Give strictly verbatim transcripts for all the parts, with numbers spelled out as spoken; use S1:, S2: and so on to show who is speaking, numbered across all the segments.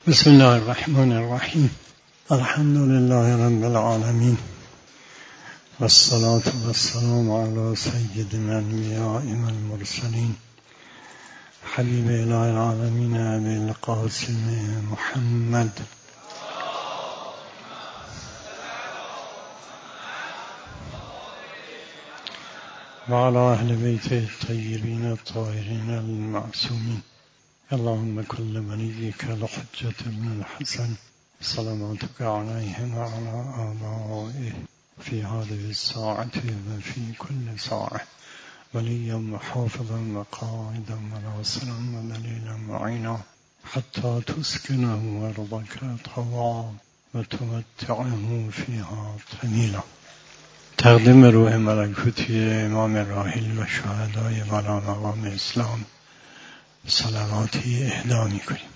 S1: بسم الله الرحمن الرحیم. الحمد لله رب العالمین و الصلاة و السلام علی سید الانبیاء والمرسلین حبیب اله العالمین ابی القاسم محمد و علی اهل بیت الطیبین الطاهرین المعصومین. اللهم كل وليك الحجة ابن الحسن صلواتك عليه وعلى آبائه في هذه الساعة وفي كل ساعة وليا وحافظا وقائدا وناصرا ودليلا معينا حتى تسكنه أرضك طوعا وتمتعه فيها طويلا. تقدیم روح ملکوتی امام راحل و شهدای والا مقام اسلام صلواتی اهدا می‌کنیم.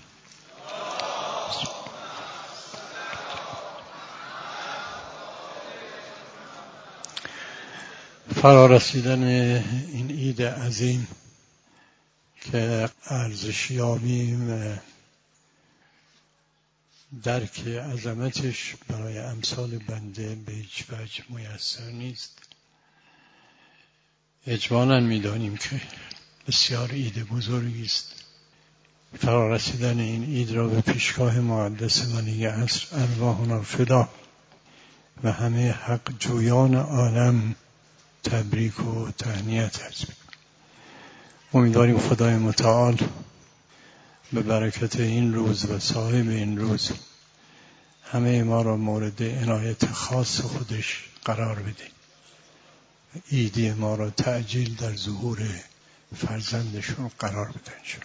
S1: فرا رسیدن این عید عظیم که ارزشیابی و درک عظمتش برای امثال بنده به هیچ وجه میسر نیست. اجمالاً می‌دانیم که بسیار عید بزرگی است. فرا رسیدن این عید را به پیشگاه مقدس ولی عصر ارواحنا فدا و همه حق جویان عالم تبریک و تهنیت عرض می‌کنم. امیدواریم خدای متعال به برکت این روز و صاحب این روز همه ما را مورد عنایت خاص خودش قرار بده. عیدی ما را تعجیل در ظهور فرزندشون قرار بدن شد.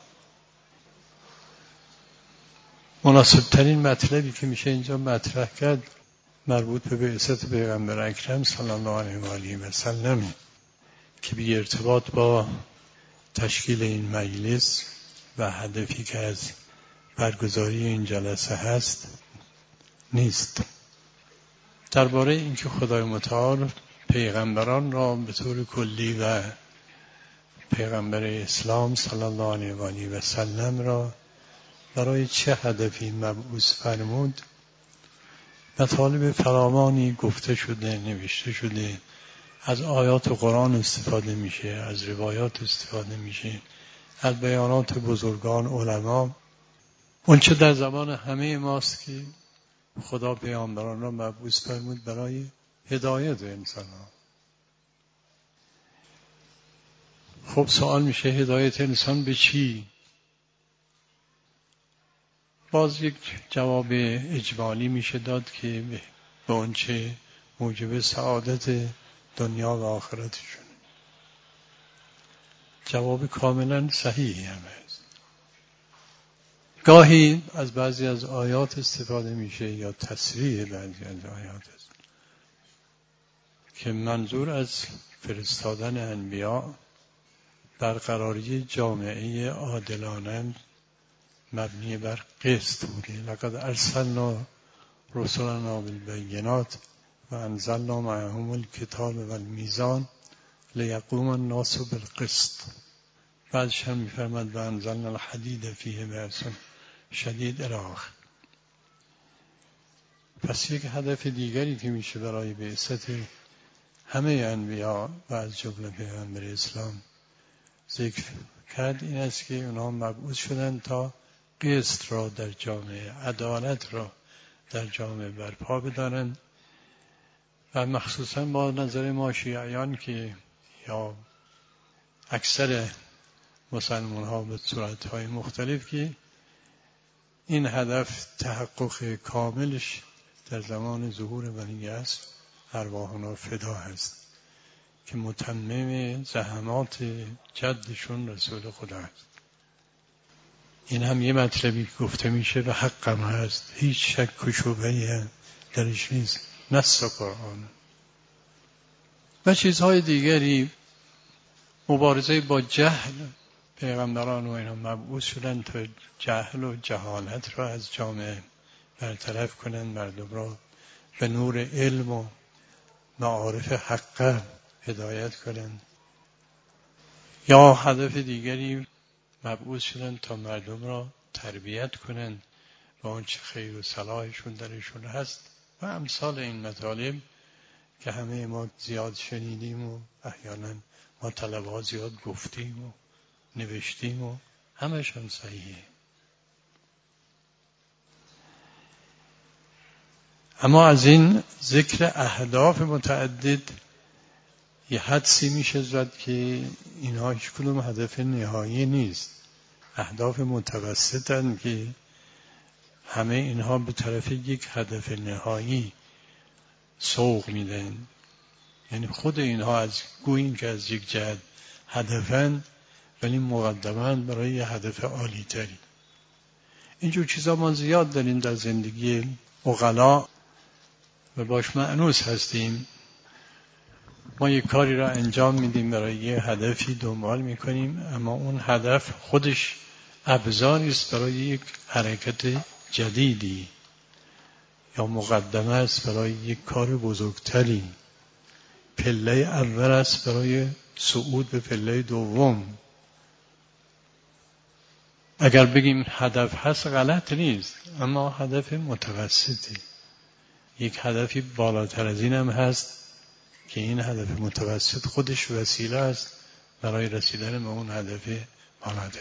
S1: مناسب ترین مطلبی که میشه اینجا مطرح کرد مربوط به بعثت پیغمبر اکرم صلی الله علیه و آله و سلم که بی ارتباط با تشکیل این مجلس و هدفی که از برگزاری این جلسه هست نیست. درباره اینکه خدای متعال پیغمبران را به طور کلی و پیغمبر اسلام صلی الله علیه و آله و سلم را برای چه هدفی مبعوث فرمود مطالب فراوانی گفته شده، نوشته شده. از آیات قرآن استفاده میشه، از روایات استفاده میشه، از بیانات بزرگان علما. اون چه در زمان همه ماست که خدا پیامبران را مبعوث فرمود برای هدایت انسان‌ها. خب سوال میشه هدایت انسان به چی؟ باز یک جواب اجمالی میشه داد که به اون چه موجب سعادت دنیا و آخرتشون. جواب کاملا صحیحی هم هست. گاهی از بعضی از آیات استفاده میشه یا تصریح بعضی از آیات است که منظور از فرستادن انبیا برقراری جامعه عادلانه مبنی بر قسط بوده. لقد ارسلنا رسلنا بالبینات و انزلنا معهم الکتاب و المیزان لیقوم الناس بالقسط. بعدش هم میفرماد و انزلنا الحدید فیه بأس شدید الی آخر. پس یک هدف دیگری که میشه برای بعثت همه انبیا و از جمله پیغمبر اسلام ذکر کرد این است که اونها مبعوث شدن تا قسط را در جامعه، عدالت را در جامعه برپا بدارن و مخصوصا با نظر ما شیعیان که یا اکثر مسلمان ها به صورتهای مختلف که این هدف تحقق کاملش در زمان ظهور ولی عصر ارواحنا فدا هست که متمم زحمات جدشون رسول خدا است. این هم یه مطلبی گفته میشه و حقم هست، هیچ شک و شبهه‌ای درش نیست، نص قرآن. و چیزهای دیگری، مبارزه با جهل. پیغمبران و اینا مبعوث شدن تا جهل و جهالت را از جامعه برطرف کنن، مردم را به نور علم و معارف حق هدایت کنن. یا هدف دیگری مبعوث شدن تا مردم را تربیت کنن و آنچه خیر و صلاحشون درشون هست و امثال این مطالب که همه ما زیاد شنیدیم و احیانا ما طلبها زیاد گفتیم و نوشتیم و همشون صحیحه. اما از این ذکر اهداف متعدد یه حدسی میشه زد که اینها هیچ کدوم هدف نهایی نیست، اهداف متوسطن که همه اینها به طرف یک هدف نهایی سوق میدن. یعنی خود اینها از گوییم که از یک جهت هدفن ولی مقدماً برای یه هدف عالی تری. اینجور چیزا ما زیاد داریم در زندگی عقلا و باش مأنوس هستیم. ما یک کاری را انجام میدیم، برای یه هدفی دنبال میکنیم، اما اون هدف خودش ابزاری است برای یک حرکت جدیدی یا مقدمه است برای یک کار بزرگتری، پله اول است برای صعود به پله دوم. اگر بگیم هدف هست غلط نیست، اما هدف متوسطی. یک هدفی بالاتر از این هم هست که این هدف متوسط خودش وسیله است برای رسیدن به اون هدف بالاتر.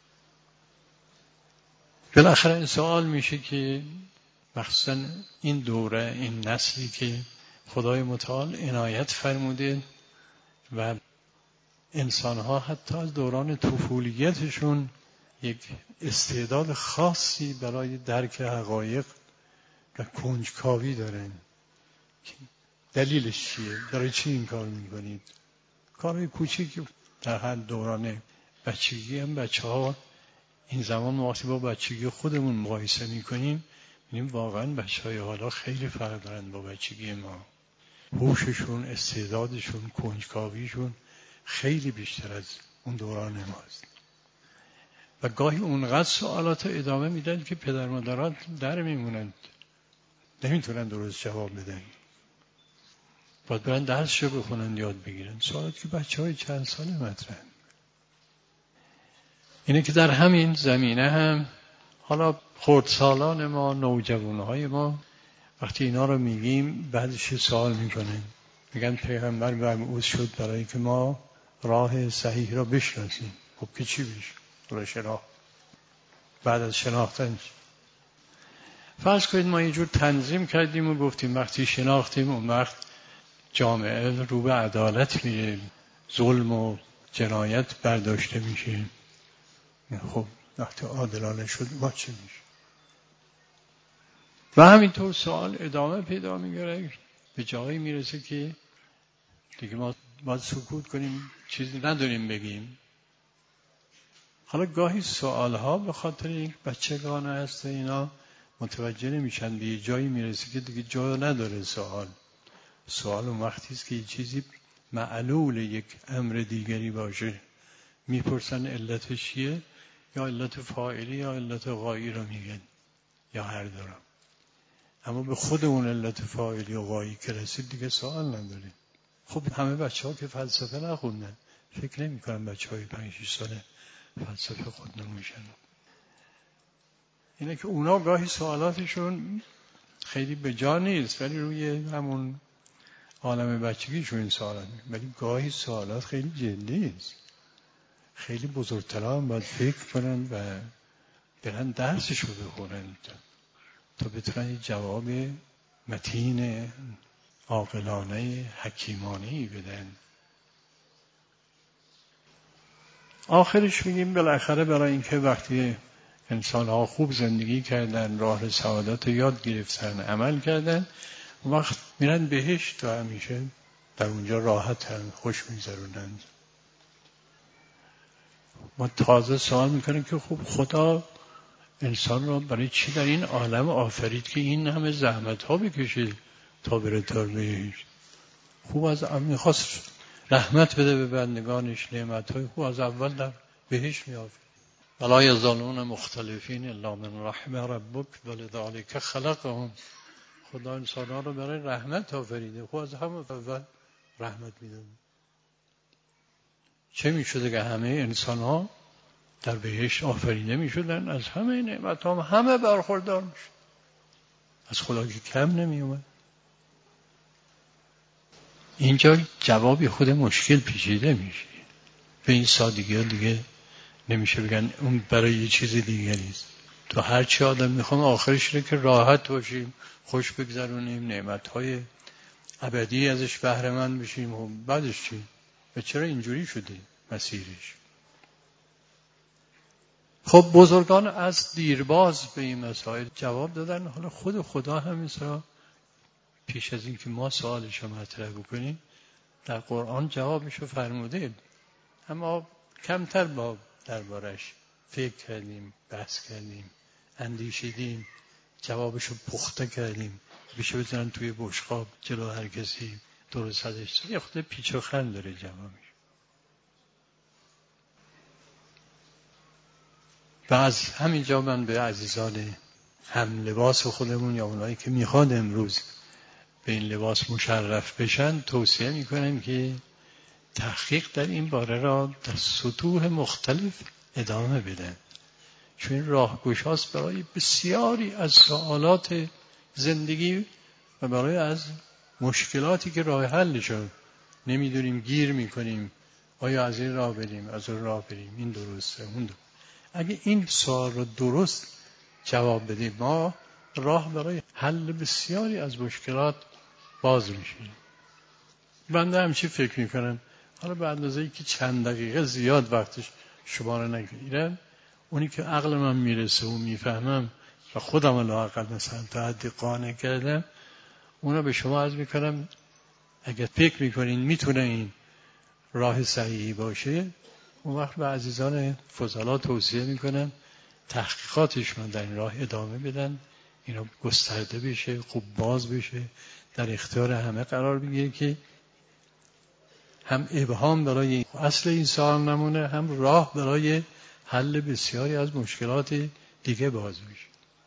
S1: بالاخره این سوال میشه که مخصوصا این دوره، این نسلی که خدای متعال عنایت فرموده و انسانها حتی از دوران طفولیتشون یک استعداد خاصی برای درک حقایق و کنجکاوی دارن. دلیلش چیه؟ برای چی این کار میکنید؟ کارهای کوچیکی در هر دوران بچگی هم بچه ها این زمان وقتی با بچگی خودمون مقایسه میکنیم می‌بینیم واقعا بچه های حالا خیلی فرق دارن با بچگی ما. هوششون، استعدادشون، کنجکاویشون خیلی بیشتر از اون دوران ماست و گاهی اونقدر سوالات ادامه میدن که پدر مادرات در میمونند، نمیتونن درست جواب بدن. باید برن درسشو بخونن، یاد بگیرن. سوالات که بچه های چند ساله مطرح. اینه که در همین زمینه هم حالا خردسالان ما، نوجوانهای ما وقتی اینا رو میگیم بعدش سوال میکنن، میگن پیغمبر مبعوث شد برای که ما راه صحیح را بشناسیم. خب که چی بشه؟ را شناخت. بعد از شناختن فرض کنید ما اینجور تنظیم کردیم و گفتیم وقتی شناختیم اون وقت جامعه رو به عدالت میره، ظلم و جنایت برداشته میشه. خب وقتی عادلانه شد ما چه میشه؟ و همینطور سوال ادامه پیدا میگیره، به جایی میرسه که دیگه ما باید سکوت کنیم، چیزی نداریم بگیم. حالا گاهی سوالها به خاطر یک بچگانه هست، اینا متوجه نمیشن، به یه جایی میرسه که دیگه جا نداره سوال. سوال اون وقتی است که یه چیزی معلول یک امر دیگری باشه، میپرسن علتش چیه، یا علت فاعلی یا علت غایی رو میگن، یا هر دو رو. اما به خود اون علت فاعلی و غایی که رسید دیگه سوال نداره. خب همه بچه ها که فلسفه نخوندن، فکر نمی کنن بچه های پنج شش ساله فلسفه خود نمیشن. اینه که اونا گاهی سوالاتشون خیلی به جا نیست، ولی روی همون عالم بچگیشون این سوالات، ولی گاهی سوالات خیلی جدی است. خیلی بزرگترها هم باید فکر کنن و برن درسشو بخونن تا بتونن جواب متین عاقلانه حکیمانه‌ای بدن. آخرش میگیم بالاخره برای اینکه وقتی انسان‌ها خوب زندگی کردن، راه سعادت رو یاد گرفتن، عمل کردن، وقت میرن بهشت و همیشه در اونجا راحتن، خوش می‌گذرونن. ما تازه سوال میکنیم که خب خدا انسان را برای چی در این عالم آفرید که این همه زحمت ها بکشه تا بره تا بهشت؟ خوب از اول میخواست رحمت بده به بندگانش، نعمت های خوب از اول در بهشت میافرید. ولا یزالون مختلفین الا من رحم ربک ولذلک خلقهم. خدا انسان ها رو برای رحمت آفریده، خوب از همه اول رحمت میده. چه میشده که همه انسان ها در بهشت آفریده می شدن، از همه نعمت هم همه برخوردار می شد، از خدا که کم نمی اومد. اینجا جوابی خود مشکل پیچیده میشه. به این سادگی ها دیگه نمیشه بگن اون برای یه چیز دیگری است. تو هر چی آدم میخوام آخرش اینه که راحت باشیم، خوش بگذرونیم، نعمتهای ابدی ازش بهره مند بشیم و بعدش چی؟ و چرا اینجوری شده مسیرش؟ خب بزرگان از دیرباز به این مسائل جواب دادن. حالا خود خدا هم مثلا پیش از این که ما سوالش رو مطرح بکنیم در قرآن جوابشو فرموده، اما کمتر با دربارش فکر کردیم، بحث کردیم، اندیشیدیم، جوابشو پخته کردیم بشه بزنن توی بشقاب جلو هر کسی درست ازش. یه خود پیچ و خم داره جوابش. و از همینجا من به عزیزان هم لباس خودمون یا اونایی که میخواد امروز به این لباس مشرف بشن توصیه میکنم که تحقیق در این باره را در سطوح مختلف ادامه بدن، چون این راهگشاست برای بسیاری از سوالات زندگی و برای از مشکلاتی که راه حلشون نمیدونیم، گیر میکنیم، آیا از این راه بریم، از اون راه بریم، این درسته اون درسته. اگه این سوال رو درست جواب بدیم ما راه برای حل بسیاری از مشکلات باز میشه. بنده همچی فکر میکنم. حالا به اندازه‌ای که چند دقیقه زیاد وقتش شما رو نگیرم، اونی که عقل من میرسه و میفهمم و خودم لااقل مثلا تا حدی قانع کردم اونا به شما عرض میکنم. اگر فکر میکنین میتونه این راه صحیحی باشه، اون وقت به عزیزان فضلا توصیه میکنم تحقیقاتشون در این راه ادامه بدن، اینا گسترده بشه، خوب باز بشه، در اختیار همه قرار بگیره که هم ابهام برای اصل این سوال نمونه، هم راه برای حل بسیاری از مشکلات دیگه باز میشه.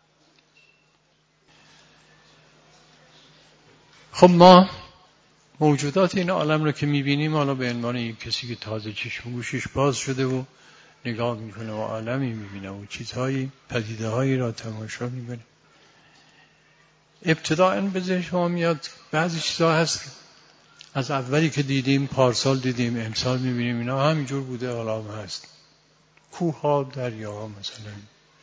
S1: خب ما موجودات این عالم رو که میبینیم، حالا به عنوان یک کسی که تازه چشم و گوشش باز شده و نگاه میکنه و عالمی میبینه و چیزهایی پدیده هایی را تماشا میکنه، ابتداءً به ذهن شما میاد بعضی چیزها هست از اولی که دیدیم، پارسال دیدیم، امسال میبینیم اینا همینجور بوده، حالا هم هست. کوه ها، دریا ها مثلا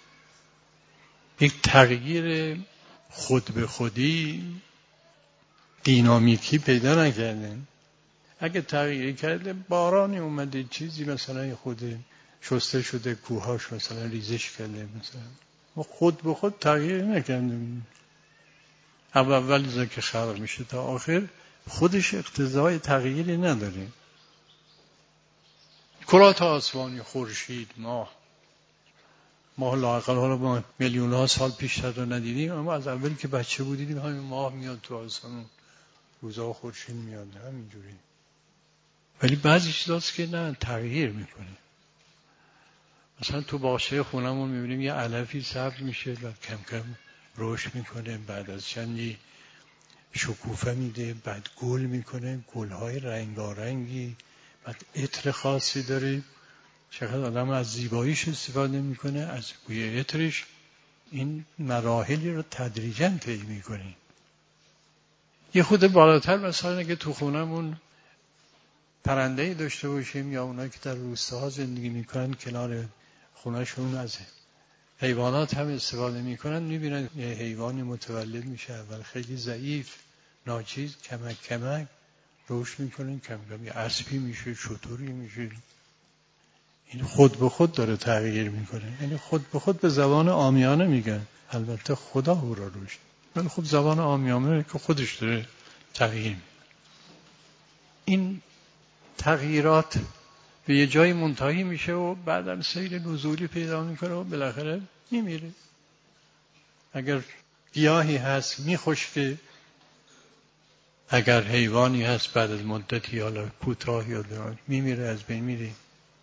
S1: یک تغییر خود به خودی دینامیکی پیدا نکردن. اگه تغییر کرده، بارانی اومده، چیزی مثلا خود شسته شده، کوهاش مثلا ریزش کرده، مثلا ما خود به خود تغییر نکردیم. اول اول از که خلق میشه تا آخر خودش اقتضای تغییری نداره. کرات آسمانی، خورشید، ماه، ماه لااقل حالا ما میلیون ها سال پیشتر رو ندیدیم، اما از اولی که بچه بودیم همین ماه میاد تو آسمون، روزا خورشید میاد همینجوری. ولی بعضی چیزاست که نه، تغییر میکنه. مثلا تو باغچه خونمون میبینیم یه علفی سبز میشه و کم کم رشد میکنه، بعد از چندی شکوفه میده، بعد گل میکنه، گلهای رنگارنگی، بعد عطر خاصی داره. چقدر آدم از زیباییش استفاده میکنه، از بوی عطرش. این مراحلی رو تدریجاً طی میکنه. یه خود بالاتر مثلا اگه تو خونمون پرنده‌ای داشته باشیم، یا اونایی که در روستاها زندگی میکنن کنار خونهشون از حیوانات هم استفاده میکنن، میبینن یه حیوانی متولد میشه، اول خیلی ضعیف، ناچیز، کمک کمک رشد میکنن، کم کم یه اسبی میشه، شتری میشه. این خود به خود داره تغییر میکنه. یعنی خود به خود به زبان عامیانه میگن، البته خدا او را رشد، ولی خب زبان عامیانه که خودش داره تغییر. این تغییرات به یه جای منتهی میشه و بعدم سیر نزولی پیدا میکنه و بالاخره میمیره. اگر گیاهی هست میخشکه، اگر حیوانی هست بعد از مدتی حالا کوتاه یا درازی میمیره، از بین میره.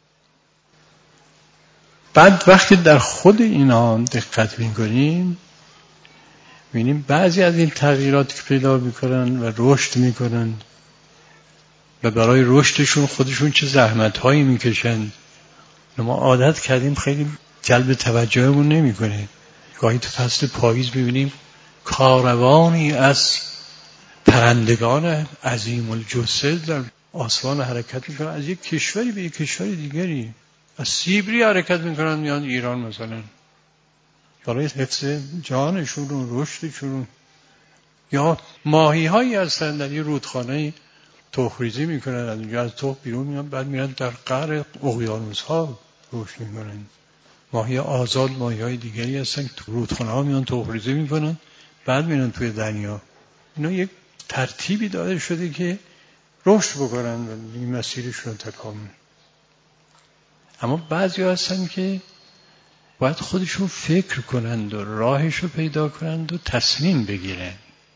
S1: بعد وقتی در خود اینا دقت میکنیم میبینیم بعضی از این تغییرات که پیدا میکنن و رشد میکنن و برای رشدشون خودشون چه زحمت‌هایی میکشن ما عادت کردیم خیلی جلب توجهمون نمیکنه. گاهی تو فصل پاییز ببینیم کاروانی از پرندگان عظیم الجثه در آسمان حرکت میکنن، از یک کشوری به یک کشور دیگری، از سیبری حرکت میکنن میان ایران مثلا برای حفظ جانشون و رشدشون. یا ماهی هایی هستن در یه رودخانه تخم‌ریزی میکنن، از اونجا از تخم بیرون میان، بعد میرن در قعر اقیانوس ها رشد میکنن. ماهی آزاد ماهی های دیگری هستن تو رودخانه ها میان تخم‌ریزی میکنن، بعد میرن توی دریا. اینا یک ترتیبی داده شده که رشد بکنن و این مسیرشون رو تکامل. اما بعضی هستن که باید خودشون فکر کنند و راهش رو پیدا کنند و تصمیم بگیرن.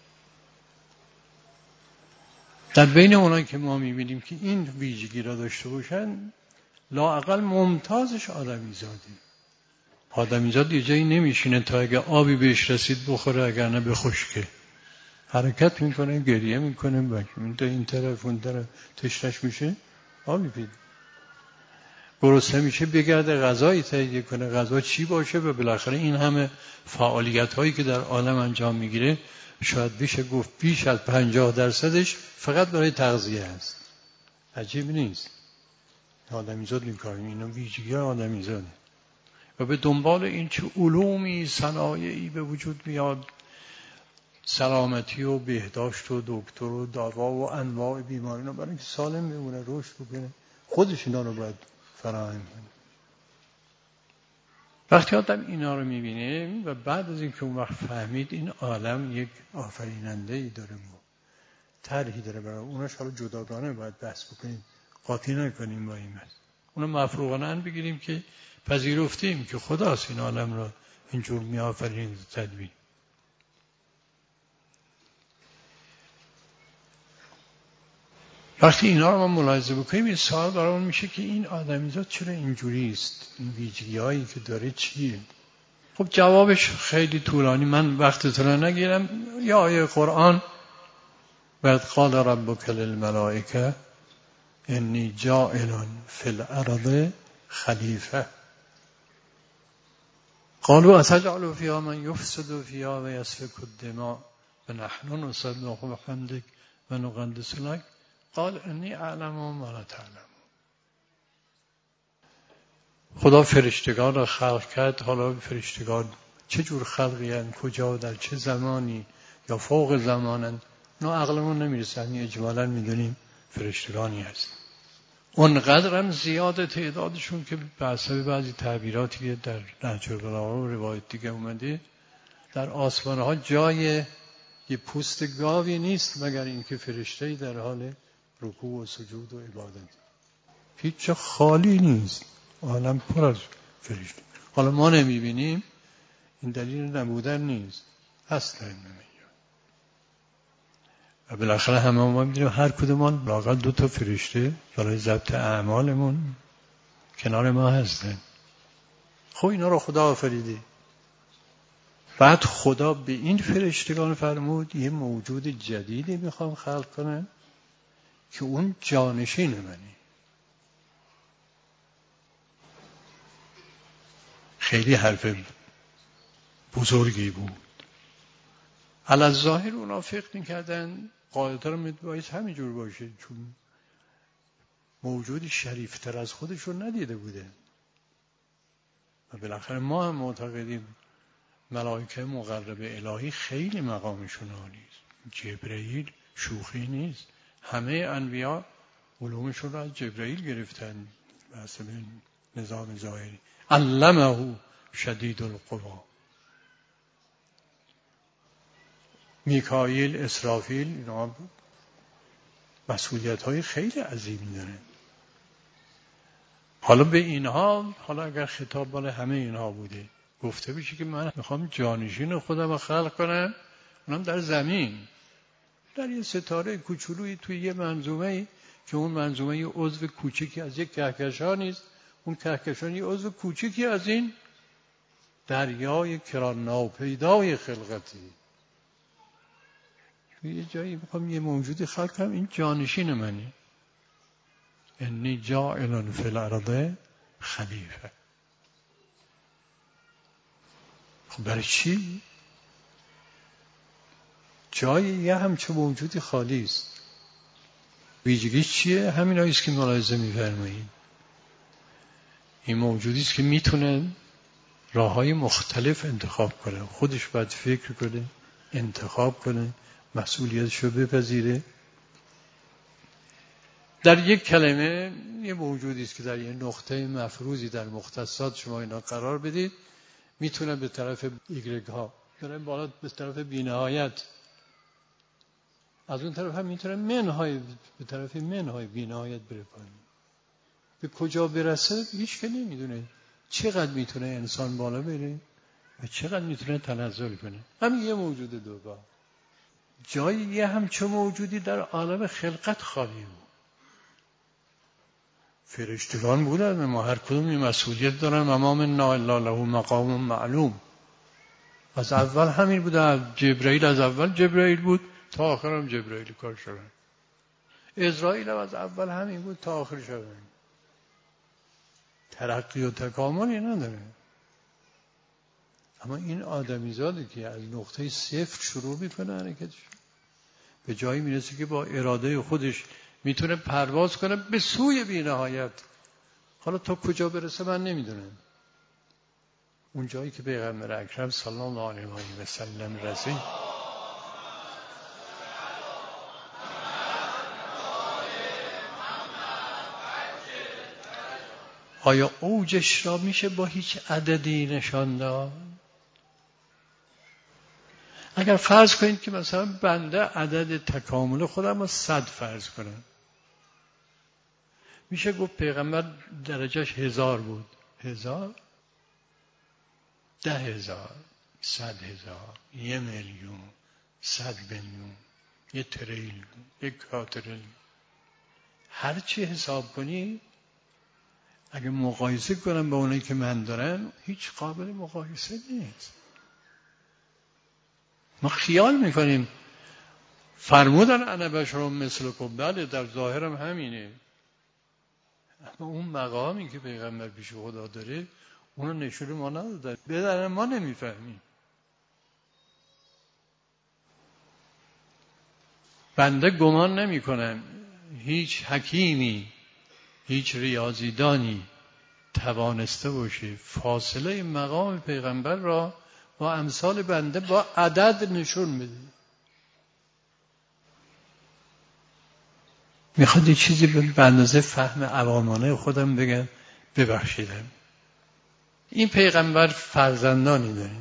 S1: در بین اونایی که ما میبینیم که این ویژگی را داشته باشن، لااقل ممتازش آدمیزاده. آدمیزاد یه جایی نمیشینه تا اگه آبی بهش رسید بخوره، اگر نه بخشکه. حرکت میکنه، گریه میکنه، باشه این طرف اون طرف، تشنش میشه آبی پیدا، گرسنه میشه بگرده غذایی تهیه کنه، غذا چی باشه. و بالاخره این همه فعالیت هایی که در عالم انجام میگیره شاید بشه گفت بیش از پنجاه درصدش فقط برای تغذیه است. عجیب نیست. آدمیزاد این کار، اینا ویژگی آدمیزاده. و به دنبال این چه علومی صنایعی به وجود میاد، سلامتی و بهداشت و دکتر و دوا و انواع بیماری، برای اینکه سالم بمونه، رشد بکنه، خودش اینا رو باید فراهم کنه. وقتی آدم اینا رو میبینه و بعد از اینکه اون وقت فهمید این عالم یک آفریننده‌ای داره، طرحی داره برای اونش، حالا جداگانه باید بحث بکنیم، قاطی نکنیم با این بحث. اونو مفروغانه بگیریم که پذیرفتیم که خداست این عالم را اینجور میآفرینه تدبیر. وقتی اینا رو ما ملاحظه بکنیم، این سوال برامون میشه که این آدمیزاد چرا اینجوری است؟ این ویژگی‌هایی که داره چیه؟ خب جوابش خیلی طولانی، من وقتتون رو نگیرم. یا آیه قرآن بعد قال ربک للملائکه انی جاعل فی الارض خلیفه قالوا اتجعل فیها من یفسد فیها و یسفک الدماء و نحن نسبح بحمدک و نقدس لک قال انی اعلم ما لا تعلمون. خدا فرشتگان را خلق کرد. حالا فرشتگان چه جور خلقی هستند، کجا، در چه زمانی، یا فوق زمانند، نه عقلمون نمیرسه. یعنی اجمالا میدونیم فرشتگانی هست. اونقدر هم زیاد تعدادشون که به حسب بعضی تعبیراتی که در نهج البلاغه و روایت دیگه اومده، در آسمان ها جای یه پوست گاوی نیست مگر اینکه فرشته‌ای در حال رکوع و سجود و عبادت. هیچ جا خالی نیست، عالم پر از فرشته. حالا ما نمیبینیم، این دلیل نبودن نیست، اصلا نمیگه. و بالاخره همه ما میدونیم هر کدومان لااقل دو تا فرشته برای ضبط اعمالمون کنار ما هستن. خب اینا رو خدا آفریده. بعد خدا به این فرشتگان فرمود یه موجود جدیدی میخوام خلق کنم که اون جانشین منی. خیلی حرف بزرگی بود. علی ظاهر اونا فکر میکردن قاعدتا رو باید همینجور باشه، چون موجودی شریفتر از خودشون ندیده بوده. و بالاخره ما هم معتقدیم ملائکه مقرب الهی خیلی مقامشون عالی است. جبرئیل شوخی نیست. همه انبیا علومشون رو از جبرئیل گرفتن به حسب نظام ظاهری. علمه شدید القوا. میکائیل، اسرافیل، اینا مسئولیت های خیلی عظیمی دارن. حالا به اینها، حالا اگر خطاب بالا همه اینها بوده، گفته بشه که من میخوام جانشین خودم رو خلق کنم، اونم در زمین، در یه ستاره کوچولویی توی یه منظومه‌ای که اون منظومه یه عضو کوچکی از یک کهکشان نیست، اون کهکشان یه عضو کوچکی از این دریای کران ناپیدای خلقتی. توی یه جایی میخوام یه موجودی خلق کنم، این جانشین منه. انی جاعل فی الارض خلیفه. خب برای چی؟ جای یه همچه موجودی خالی است. ویژگیش چیه؟ همین هاییست که ملاحظه می‌فرمایید. این موجودی است که میتونه راه‌های مختلف انتخاب کنه، خودش باید فکر کنه، انتخاب کنه، مسئولیتش رو بپذیره. در یک کلمه یه موجودی است که در یه نقطه مفروضی در مختصات شما اینا قرار بدید، میتونه به طرف ایگرگ ها بره بالا، به طرف بی‌نهایت. از اون طرف هم میتونه منهای به طرف منهای بی‌نهایت بره پایین. به کجا برسه هیچ که نمیدونه. چقدر میتونه انسان بالا بره و چقدر میتونه تنزل کنه. همین یه موجود دوگاه. جای یه همچون موجودی در عالم خلقت خالی بود. فرشتگان بودن، ما هر کدوم این مسئولیت دارن و ما منا الا له مقام معلوم. از اول همین بوده. جبرائیل از اول جبرائیل بود تا آخر هم جبرائیل کار شد. اسرائیل هم از اول همین بود تا آخر شد. ترقی و تکاملی نداره. اما این آدمیزاده که از نقطه صفر شروع میکنه حرکتش، به جایی میرسه که با اراده خودش میتونه پرواز کنه به سوی بی‌نهایت. حالا تا کجا برسه من نمیدونم. اون جایی که پیغمبر اکرم صلی الله علیه و سلم رسید، آیا اوجش را میشه با هیچ عددی نشان داد؟ اگر فرض کنید که مثلا بنده عدد تکامل خودم رو صد فرض کنم، میشه گفت پیغمبر درجهش هزار بود. هزار، ده هزار، صد هزار، یه میلیون، صد میلیون، یه تریلیون، یک کاتریلیون. هر چی حساب کنی اگه مقایسه کنم با اونایی که من دارم، هیچ قابل مقایسه نیست. ما خیال میکنیم فرمودن انا بشر مثلکم، بله در ظاهرم همینه، اما اون مقامی که پیغمبر پیش خدا داره اونو نشون ما نداده، بدن ما نمیفهمیم. بنده گمان نمی کنم هیچ حکیمی، هیچ ریاضیدانی توانسته باشه فاصله مقام پیغمبر را با امثال بنده با عدد نشون بده. میخواد یه چیزی به اندازه فهم عوامانه خودم بگم، ببخشیدم. این پیغمبر فرزندانی داره.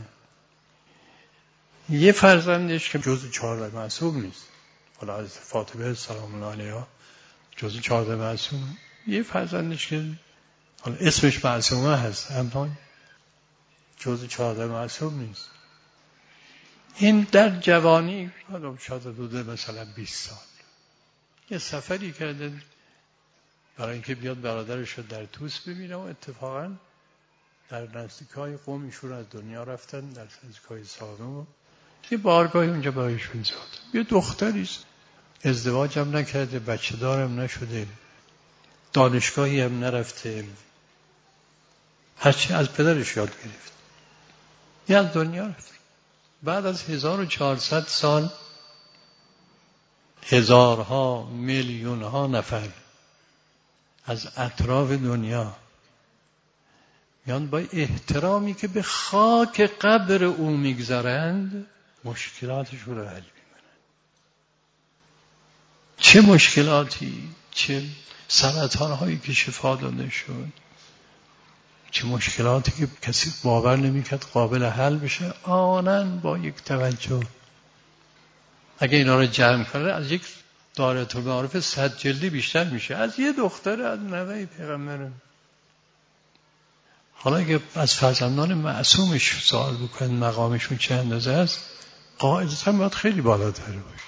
S1: یه فرزندش که جزء چهارده معصوم نیست، حالا از فاطمه سلام الله علیها جزء چهارده معصوم، یه فرزندش که حالا اسمش معصومه هست اما جزء چهارده معصوم نیست. این در جوانی، حالا شاید حدود مثلا بیست سال، یه سفری کرده برای اینکه بیاد برادرش رو در توس ببینه و اتفاقا در نزدیکای قوم ایشون از دنیا رفتن، در نزدیکای سارم یه بارگاهی اونجا برایشون زاد. یه دختریست، ازدواج هم نکرده، بچه دارم نشده، دانشگاهی هم نرفته، هرچی از پدرش یاد گرفت، یه از دنیا رفت. بعد از هزار و چهارصد سال هزارها میلیونها نفر از اطراف دنیا میان با احترامی که به خاک قبر او میگذارند مشکلاتشون رو حل میکنن. چه مشکلاتی، چه سرطان هایی که شفا داده شد، چه مشکلاتی که کسی باور نمیکرد قابل حل بشه، آنن با یک توجه اگه اینا رو جمع کنه از یک دایره المعارف صد جلدی بیشتر میشه، از یه دختر از نوه پیغمبر. حالا اگه از فرزندان معصومش سوال بکنن مقامشون چه اندازه است، قاعدتا باید خیلی بالاتر باشه.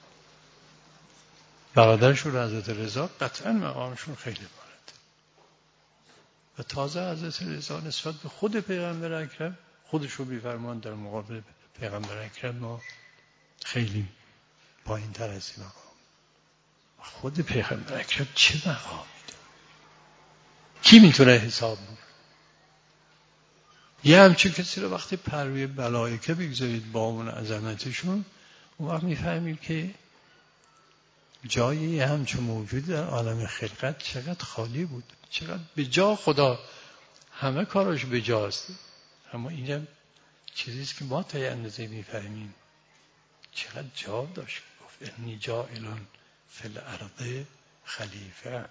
S1: برادرشون حضرت رضا قطعا مقامشون خیلی بالاتر. و تازه حضرت رضا نسبت به خود پیغمبر اکرم خودشو میفرمان در مقابل پیغمبر اکرم ما خیلی پایین تر از این مقام. خود پیغمبر اکرم چه مقامی داره؟ کی میتونه حساب بود؟ یه همچین کسی رو وقتی پروی ملائکه بگذارید با اون عظمتشون، اون وقت میفهمید که جای یه همچین موجود در عالم خلقت چقدر خالی بود، چقدر به جا خدا همه کاراش به جاست. اما اینجا چیزیست که ما تا یه اندازه میفهمیم چقدر جا داشت. گفت انی جاعلون فی الارض خلیفه.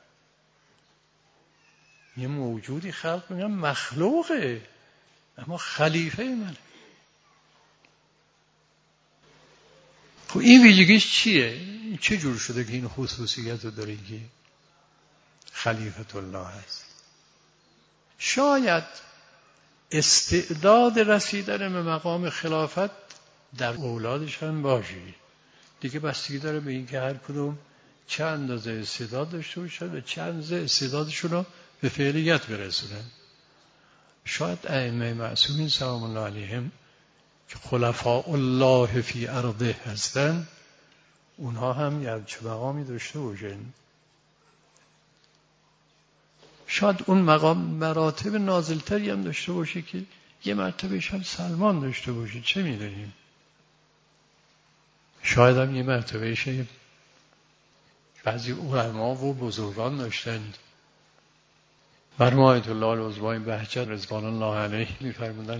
S1: یه موجودی خلق میگن مخلوقه اما خلیفه منه. خب این ویژگیش چیه؟ چه جور شده که این خصوصیت رو داره که خلیفت الله هست؟ شاید استعداد رسیدن به مقام خلافت در اولادش هم باشه. دیگه بستگی داره به این که هر کدوم چه اندازه استعداد داشته باشن و چه اندازه استعدادشون رو به فعلیت برسونن. شاید ائمه معصومین سلام الله علیهم که خلفاء الله فی ارضه هستن، اونها هم یه چه مقامی داشته باشن. شاید اون مقام مراتب نازلتری هم داشته باشه که یه مرتبهش هم سلمان داشته باشه، چه میدونیم. شاید هم یه مرتبهش بعضی علما و بزرگان داشتند. مرحوم آیت الله العظما بهجت رضوان الله علیه می‌فرمودن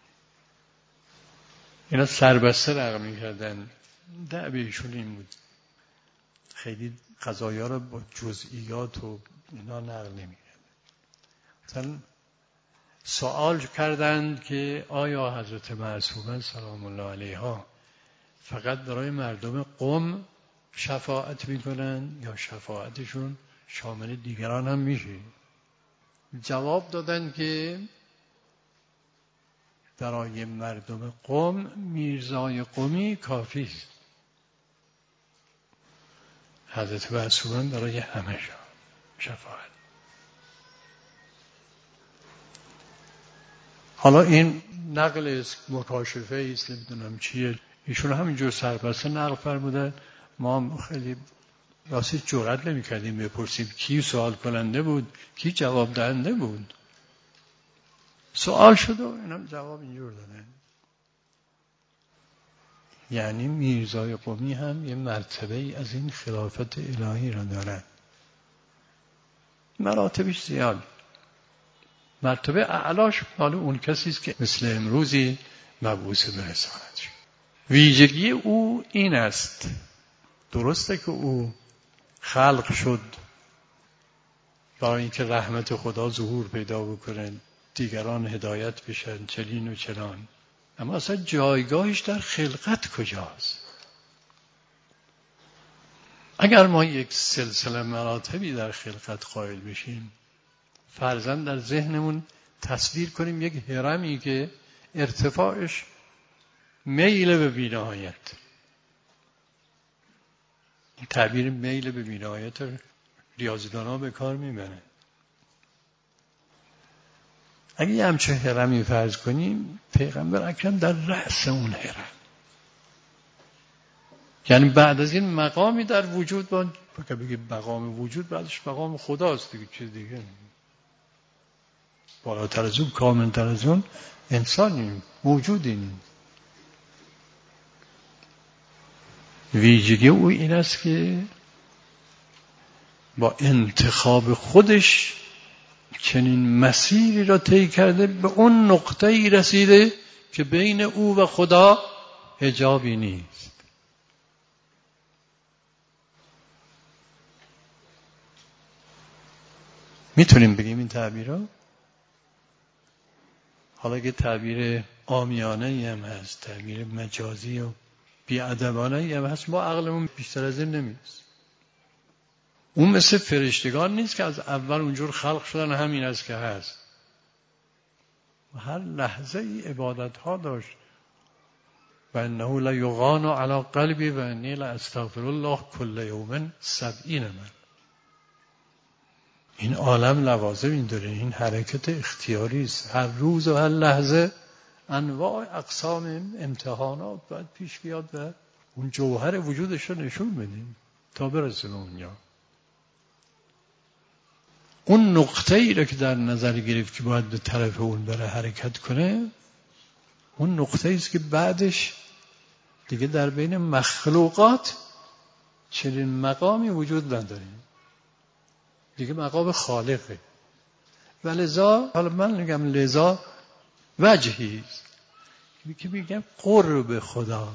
S1: اینا سربسته نقل می‌کردن. دعویشون این بود خیلی قضایا رو با جزئیات و اینا نقل نمی‌کردن. مثلا سوال کردند که آیا حضرت معصومه سلام الله علیها فقط برای مردم قم شفاعت میکنن یا شفاعتشون شامل دیگران هم میشه؟ جواب دادن که برای مردم قم میرزای قمی کافی است. حضرت معصومه برای همه شفاعت. حالا این نقل مکاشفه است، نمیدونم چیه، ایشون همینجور سربسته نقل فرمودن. ما هم خیلی راستی جرئت نمی‌کردیم بپرسیم کی سوال کننده بود کی جواب دهنده بود. سوال شد و اینم جواب اینجور دادن. یعنی میرزای قمی هم یه مرتبه ای از این خلافت الهی را دارد. مراتبش زیاد. مرتبه اعلاش مال اون کسی است که مثل امروزی مبعوث به رسالت شد. ویژگی او این است، درسته که او خلق شد برای اینکه رحمت خدا ظهور پیدا بکنه، دیگران هدایت بشن، چنین و چنان، اما اصلا جایگاهش در خلقت کجاست؟ اگر ما یک سلسله مراتبی در خلقت قائل بشیم، فرضاً در ذهنمون تصویر کنیم یک هرمی که ارتفاعش میل به بی‌نهایت. این تعبیر میل به بی‌نهایت ریاضی‌دان‌ها به کار میبرن. اگه یه همچه هرمی فرض کنیم، پیغمبر اکرم در رأس اون هرم، یعنی بعد از این مقامی در وجود با که بگیم مقام وجود، بعدش مقام خداست دیگه، چیز دیگه بالاتر از اون، کاملتر از اون انسانیم، موجودیم. ویژگی او این است که با انتخاب خودش چنین مسیری را طی کرده، به اون نقطه‌ای رسیده که بین او و خدا حجابی نیست. میتونیم بگیم این تعبیر را؟ حالا که تعبیر عامیانه‌ای هم هست، تعبیر مجازی و بی‌ادبانه‌ای هم هست، ما عقلمون بیشتر از این نمی‌رسه. اون مثل فرشتگان نیست که از اول اونجور خلق شدن، همین است که هست. هر لحظه ای عبادت ها داشت. و انه لیغان علی قلبی و انی لاستغفر الله کل یوم سبعین من. این عالم لوازم این داره، این حرکت اختیاری است. هر روز و هر لحظه انواع اقسام امتحانات باید پیش بیاد و اون جوهر وجودش رو نشون بدیم تا برسه به اونجا. اون نقطه ای رو که در نظر گرفت که باید به طرف اون بره حرکت کنه، اون نقطه ایست که بعدش دیگه در بین مخلوقات چنین مقامی وجود نداره، دیگه مقام خالقه. و لذا حالا من میگم لذا وجهی است که میگم قرب خدا.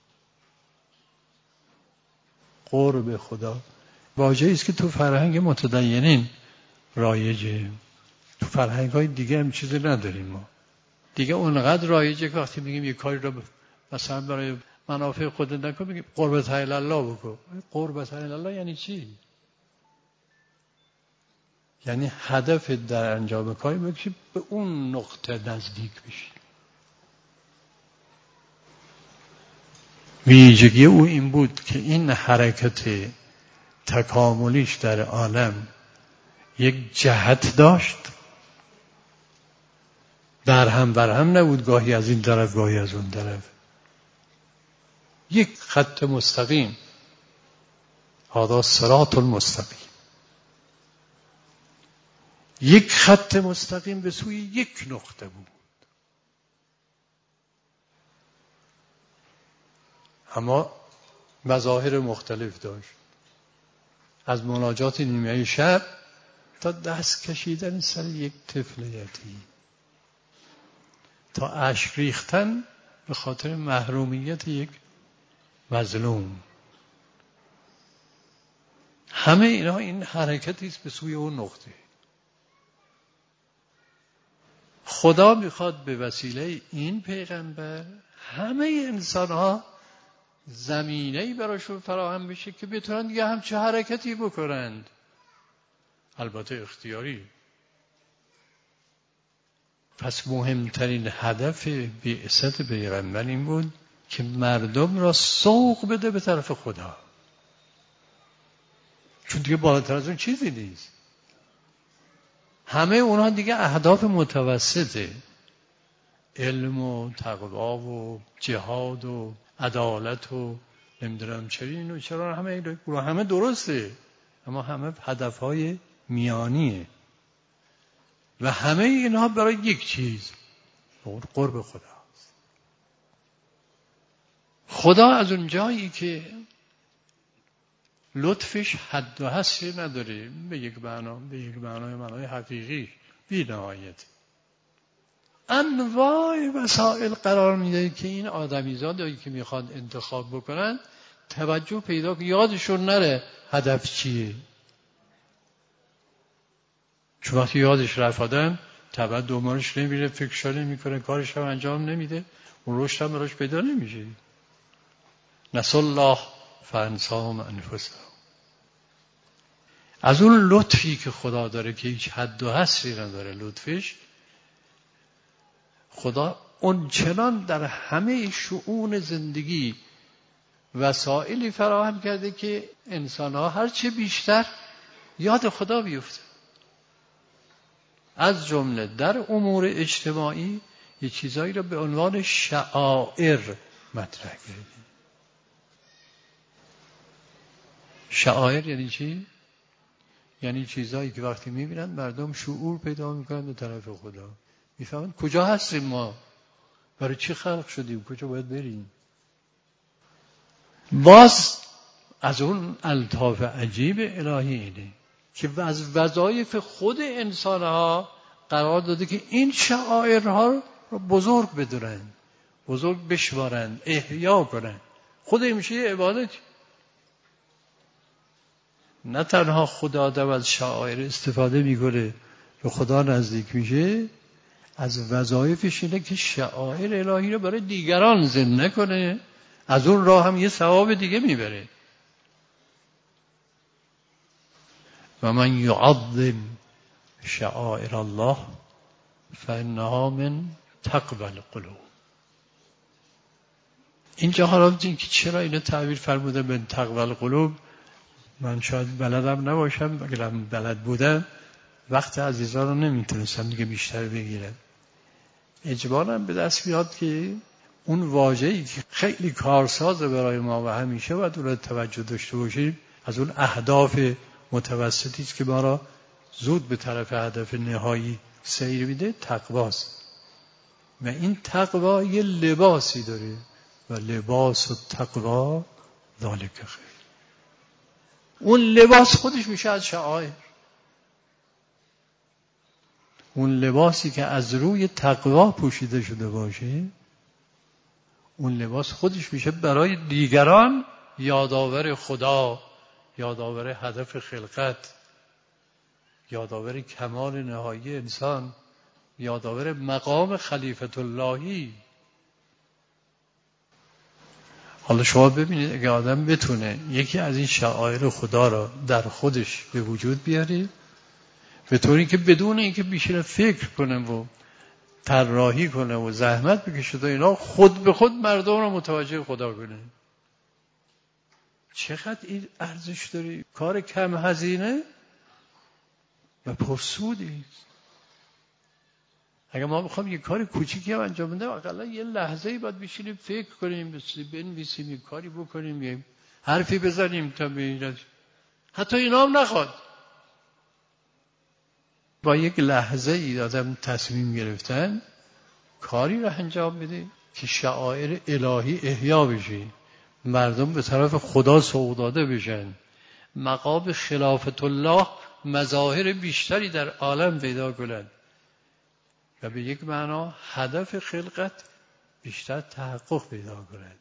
S1: قرب خدا واژه‌ای است که تو فرهنگ متدینین رایجه، تو فرهنگ های دیگه هم چیزی نداریم ما. دیگه اونقدر رایجه که وقتی میگیم یه کاری رو مثلا برای منافع خودت نکن، میگیم قربت الله بکن. قربت الله یعنی چی؟ یعنی هدف در انجام کاری بکشی به اون نقطه نزدیک بشی. ویژگی او این بود که این حرکت تکاملیش در عالم یک جهت داشت، در هم بر هم نبود، گاهی از این طرف گاهی از اون طرف، یک خط مستقیم. هذا صراط المستقیم، یک خط مستقیم به سوی یک نقطه بود. اما مظاهر مختلف داشت، از مناجات نیمه شب تا دست کشیدن سر یک طفل یتیم، تا اشک ریختن به خاطر محرومیت یک مظلوم. همه اینا این حرکتی است به سوی اون نقطه. خدا میخواد به وسیله این پیغمبر همه انسان ها زمینه‌ای براشون فراهم بشه که بتونن دیگه همچه حرکتی بکنند، البته اختیاری. پس مهمترین هدف بعثت پیغمبر این بود که مردم را سوق بده به طرف خدا، چون دیگه بالاتر از اون چیزی نیست. همه اونها دیگه اهداف متوسطه، علم و تقوا و جهاد و عدالت و نمیدونم چرین و چرا، همه همه درسته، اما همه هدفهای میانیه و همه اینها برای یک چیز، قرب خدا. خدا از اون جایی که لطفش حد و حصری نداره، به یک معنا به یک معنای معنای حقیقی بی نهایت انواع وسائل قرار میده که این آدمیزادایی که میخواد انتخاب بکنن توجه پیدا که یادشون نره هدف چیه. چون وقتی یادش رفت آدم طبعا دومارش نمیره، فکرش نمیکنه، کارش هم انجام نمیده، اون رشد هم براش پیدا نمیشه. نسوا الله فانساهم انفسهم. از اون لطفی که خدا داره که هیچ حد و حصری نداره لطفش، خدا اون چنان در همه شؤون زندگی وسائلی فراهم کرده که انسان‌ها هرچه بیشتر یاد خدا بیفته. از جمله در امور اجتماعی یه چیزایی رو به عنوان شعائر مطرح کرده. شعائر یعنی چی؟ یعنی چیزایی که وقتی میبینن مردم شعور پیدا میکنن به طرف خدا، میفهمن کجا هستیم ما، برای چی خلق شدیم، کجا باید بریم. باز از اون الطاف عجیب الهی اینه که از وظایف خود انسانها قرار داده که این شعائرها رو بزرگ بدونن، بزرگ بشمارن، احیا کنن. خود این میشه عبادت. نه تنها خدا آدم از شعائر استفاده میکنه به خدا نزدیک میشه، از وظایفش اینه که شعائر الهی رو برای دیگران زنده کنه، از اون راه هم یه ثواب دیگه میبره. و من یعظم شعائر الله فانها من تقوی القلوب. اینجا حالا که چرا اینو تعبیر فرموده من تقوی القلوب، من شاید بلدم نباشم، اگرم بلد بودم وقت عزیزان رو نمیتونستم دیگه بیشتر بگیرم. اجباراً به دست میاد که اون واژه‌ای که خیلی کارسازه برای ما و همیشه باید اون رو توجه داشته باشیم، از اون اهداف متوسطی است که ما را زود به طرف هدف نهایی سیر میده تقواست. و این تقوا یه لباسی داره و لباس و تقوا ذالک خیر. اون لباس خودش میشه از شعائر. اون لباسی که از روی تقوا پوشیده شده باشه، اون لباس خودش میشه برای دیگران یادآور خدا، یادآور هدف خلقت، یادآور کمال نهایی انسان، یادآور مقام خلیفت اللهی. حالا شما ببینید اگه آدم بتونه یکی از این شعائر خدا را در خودش به وجود بیاره، به طوری که بدون اینکه بیشتر فکر کنه و طراحی کنه و زحمت بکشه تا اینا، خود به خود مردم را متوجه خدا کنه. چقدر این ارزش داره. کار کم هزینه و پرسودی. اگر ما بخوام یه کار کوچیکی هم انجام بدیم، اقلا یه لحظه‌ای باید بشینیم فکر کنیم، بنویسیم، یه کاری بکنیم، یه حرفی بزنیم تا به حتی اینا هم نخواد. با یک لحظه ای آدم تصمیم گرفتن کاری را انجام بده که شعائر الهی احیا بشه، مردم به طرف خدا سوق داده بشن، مقام خلافت الله مظاهر بیشتری در عالم پیدا کنند و به یک معنا هدف خلقت بیشتر تحقق پیدا کند.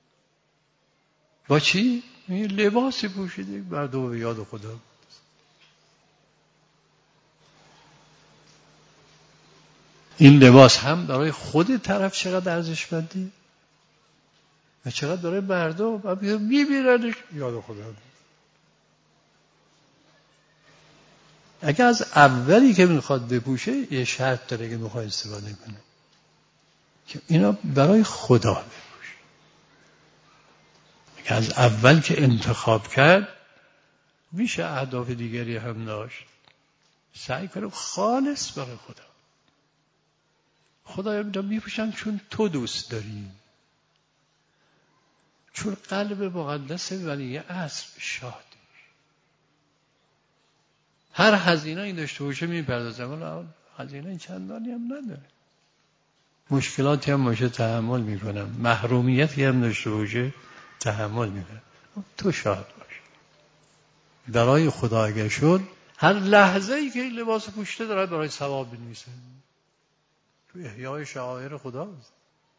S1: با چی؟ این لباسی پوشیده مردم به یاد خدا. این لباس هم برای خود طرف چقدر ارزشمندی و چقدر برای مردم میبیننش یاد خدا. اگه از اولی که میخواد بپوشه یه شرط داره که میخواد استفاده کنه که اینا برای خدا بپوشه. اگه از اول که انتخاب کرد میشه اهداف دیگری هم داشت، سعی کنه خالص برای خدا. خدایا میگم میپوشم چون تو دوست داری، چون قلب مقدس ولی عصر شاد، هر هزینه این داشته باشه میپردازه، ولی هزینه چندانی هم نداره، مشکلاتی هم باشه تحمل میکنم، محرومیتی هم داشته باشه تحمل میکنم، تو شاد باش. برای خدا اگر شد هر لحظه ای که این لباس پوشیده داره برای ثواب بنویسه، تو احیای شعائر خداست.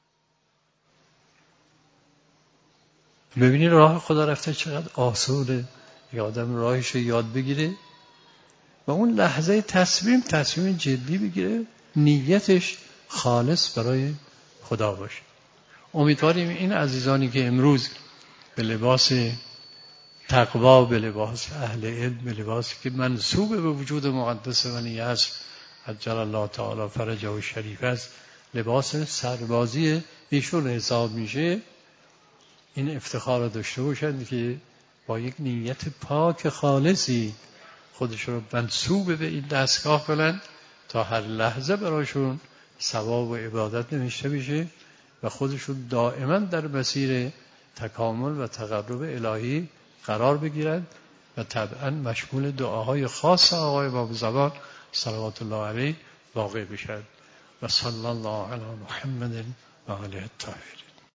S1: ببینید راه خدا رفته چقدر آسوده. یه آدم راهش یاد بگیره و اون لحظه تصمیم تصمیم جدی بگیره، نیتش خالص برای خدا باشه. امیدواریم این عزیزانی که امروز به لباس تقوا، به لباس اهل علم، به لباسی که منسوب به وجود مقدس ولی است عجل الله تعالی فرجه و شریف است، لباس سربازی ایشون حساب میشه، این افتخار رو داشته باشند که با یک نیت پاک خالصی خودش رو منسوب به این دستگاه کنند تا هر لحظه براشون ثواب و عبادت نوشته بشه و خودشون دائما در مسیر تکامل و تقرب الهی قرار بگیرند و طبعا مشمول دعاهای خاص آقای باب زبان صلوات الله علیه واقع بشند. و صلی الله علی محمد و آله الطاهرین.